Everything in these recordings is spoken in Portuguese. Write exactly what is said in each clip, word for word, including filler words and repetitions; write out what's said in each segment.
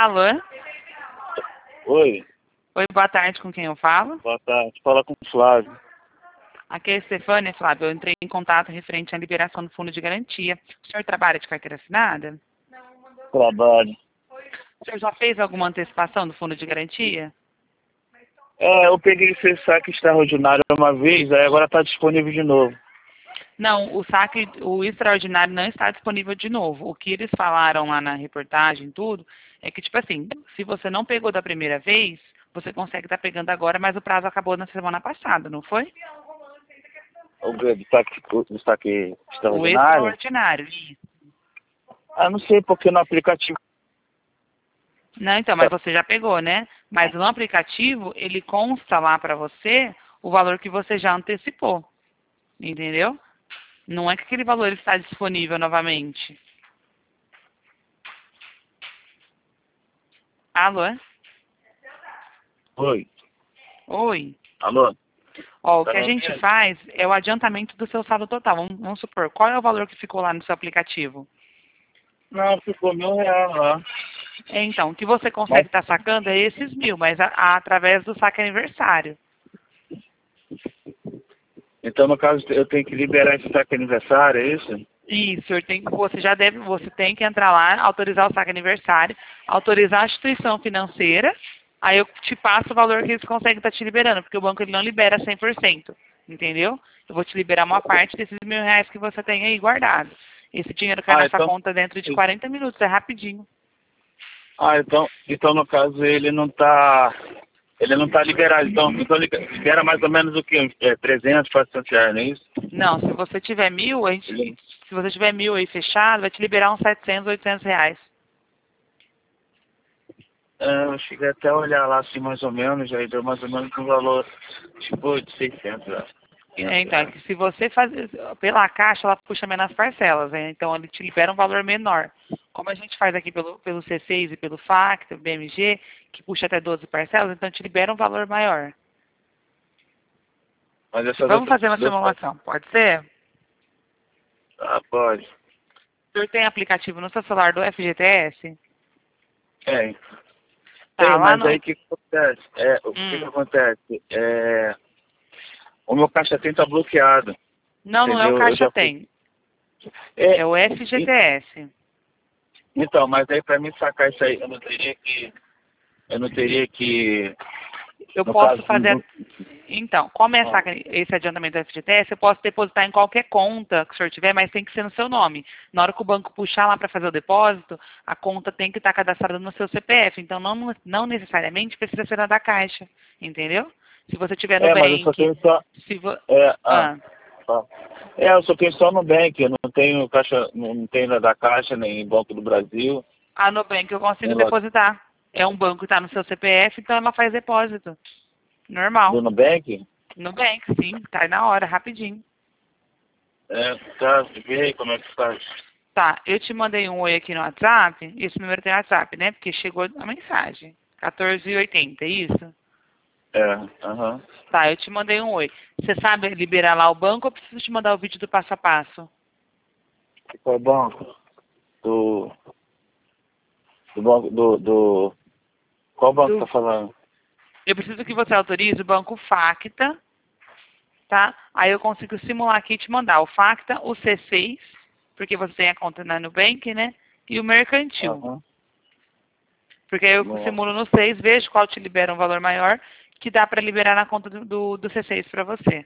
Alô? Oi, Oi, boa tarde, com quem eu falo? boa tarde. Fala com o Flávio. Aqui é a Stefânia, Flávio. Eu entrei em contato referente à liberação do fundo de garantia. O senhor trabalha de carteira assinada? Trabalho. O senhor já fez alguma antecipação do fundo de garantia? É, eu peguei esse saque extraordinário uma vez, aí agora está disponível de novo. Não, o saque, o extraordinário não está disponível de novo. O que eles falaram lá na reportagem, tudo, é que, tipo assim, se você não pegou da primeira vez, você consegue estar pegando agora, mas o prazo acabou na semana passada, não foi? O do saque, do saque O extraordinário? extraordinário, isso. Ah, não sei porque no aplicativo. Não, então, mas você já pegou, né? Mas no aplicativo, ele consta lá para você o valor que você já antecipou. Entendeu? Não é que aquele valor está disponível novamente. Alô? Oi. Oi. Alô? Ó, o Tá que a me gente ouvindo? faz é o adiantamento do seu saldo total. Vamos, vamos supor, qual é o valor que ficou lá no seu aplicativo? Não, ficou mil reais lá. É, então, o que você Mas, consegue estar sacando é esses mil, mas a- a- através do saque aniversário. então, no caso, eu tenho que liberar esse saque aniversário, é isso? Isso, senhor tem, você já deve, você tem que entrar lá, autorizar o saque aniversário, autorizar a instituição financeira, aí eu te passo o valor que eles conseguem estar te liberando, porque o banco ele não libera cem por cento, entendeu? Eu vou te liberar uma parte desses mil reais que você tem aí guardado. Esse dinheiro cai Ah, na sua então. conta dentro de quarenta minutos, é rapidinho. Ah, então, então no caso ele não tá. Ele não tá liberado. Então, então liga- libera mais ou menos o quê? É, trezentos, quatrocentos reais, não é isso? Não, se você tiver mil, a gente, Ele- se você tiver mil aí fechado, vai te liberar uns setecentos, oitocentos reais. É, eu cheguei até a olhar lá assim mais ou menos, aí deu mais ou menos um valor tipo de seiscentos reais. É, quinhentos então, é reais. que se você fazer pela caixa, ela puxa menos parcelas, né? Então ele te libera um valor menor. Como a gente faz aqui pelo, pelo C seis e pelo FACT, B M G, que puxa até doze parcelas, então te libera um valor maior. Mas essas Vamos outras fazer uma duas. simulação, pode ser? Ah, pode. O senhor tem aplicativo no seu celular do F G T S? Tem. Tá, Tem, lá mas aí no... o que, que acontece? É, o que, que Hum. acontece? É, o meu caixa tem tá bloqueado. Não, não é o Entendeu? Eu Caixa já fui. Tem. É, É o F G T S. então, mas aí pra mim sacar isso aí, eu não teria que. Eu não teria que. Eu No posso caso, fazer... não- Então, como é essa- esse adiantamento do F G T S, eu posso depositar em qualquer conta que o senhor tiver, mas tem que ser no seu nome. Na hora que o banco puxar lá para fazer o depósito, a conta tem que estar cadastrada no seu C P F. Então, não, não necessariamente precisa ser na da Caixa, entendeu? Se você tiver no é, mas eu só Bank, tenho só. se vo... É, ah, ah, ah. É, eu só tenho só no Bank, eu não tenho caixa, não tenho na da Caixa, nem Banco do Brasil, ah, no Bank eu consigo nem lá depositar. É um banco que está no seu C P F, então ela faz depósito. do Normal. Nubank. No Bank, sim, cai na hora, rapidinho. É, tá, vê aí como é que faz. Tá, eu te mandei um oi aqui no WhatsApp. Esse número tem WhatsApp, né? Porque chegou a mensagem. quatorze e oitenta, é isso? É, aham. Tá, eu te mandei um oi. Você sabe liberar lá o banco ou preciso te mandar o vídeo do passo a passo? Qual banco? Do. Do banco do. do qual banco Do... tá falando? Eu preciso que você autorize o banco Facta, tá? Aí eu consigo simular aqui e te mandar o Facta, o C seis, porque você tem a conta na Nubank, né? E o Mercantil. Aham. Porque aí eu Nossa. simulo no seis, vejo qual te libera um valor maior, que dá para liberar na conta do, do, do C seis para você.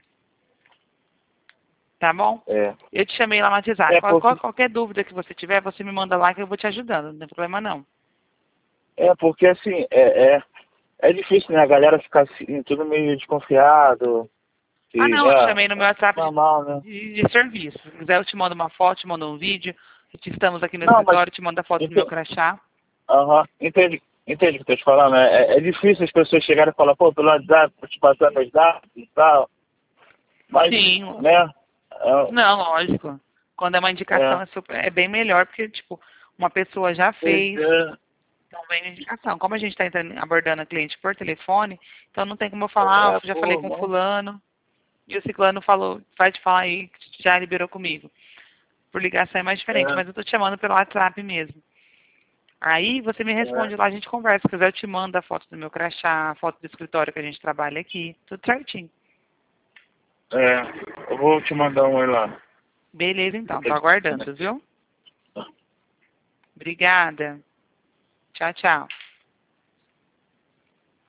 Tá bom? É. Eu te chamei lá no WhatsApp. É Qual, qual- porque. qualquer dúvida que você tiver, você me manda lá que eu vou te ajudando. Não tem problema não. É porque assim, é, é, é difícil, né? A galera ficar assim, tudo meio desconfiado. Ah, E, não, eu te é, chamei no meu WhatsApp de, normal, né? de, de serviço. Se quiser, eu te mando uma foto, te mando um vídeo. Estamos aqui no Não, mas. escritório, te mando a foto do meu Ente- crachá. Aham, entende, entende o que eu tô te falando? É, é difícil as pessoas chegarem e falar, pô, pelo WhatsApp, vou te passar meus dados e tal. Mas, Sim, né? É, não, lógico. Quando é uma é, indicação, é, super, é bem melhor, porque, tipo, uma pessoa já pois fez, é, então vem a indicação. Como a gente está abordando a cliente por telefone, então não tem como eu falar, ah, é, eu já falei pô, com bom. fulano, e o ciclano falou, vai te falar aí que já liberou comigo. Por ligação é mais diferente, É, mas eu tô te chamando pelo WhatsApp mesmo. Aí você me responde É. lá, a gente conversa. Se quiser, eu te mando a foto do meu crachá, a foto do escritório que a gente trabalha aqui. Tudo certinho. É, eu vou te mandar um aí lá. Beleza, então. Tô aguardando, viu? Obrigada. Tchau, tchau.